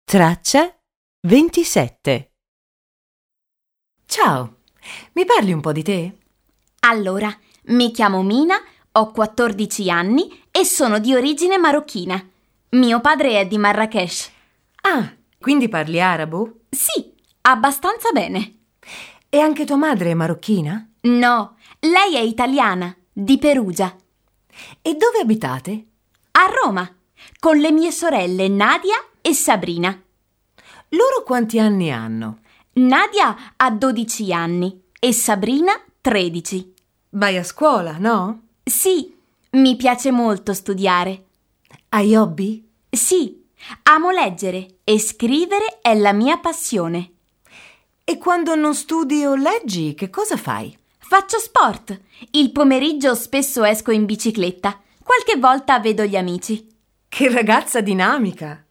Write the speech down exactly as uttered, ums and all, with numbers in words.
Traccia ventisette. Ciao, mi parli un po' di te? Allora, mi chiamo Mina, ho quattordici anni e sono di origine marocchina. Mio padre è di Marrakech. Ah, quindi parli arabo? Sì, abbastanza bene. E anche tua madre è marocchina? No, lei è italiana, di Perugia. E dove abitate? A Roma, con le mie sorelle Nadia e Sabrina. Loro quanti anni hanno? Nadia ha dodici anni e Sabrina tredici. Vai a scuola, no? Sì, mi piace molto studiare. Hai hobby? Sì, amo leggere e scrivere è la mia passione. E quando non studi o leggi, che cosa fai? Faccio sport. Il pomeriggio spesso esco in bicicletta. Qualche volta vedo gli amici. Che ragazza dinamica!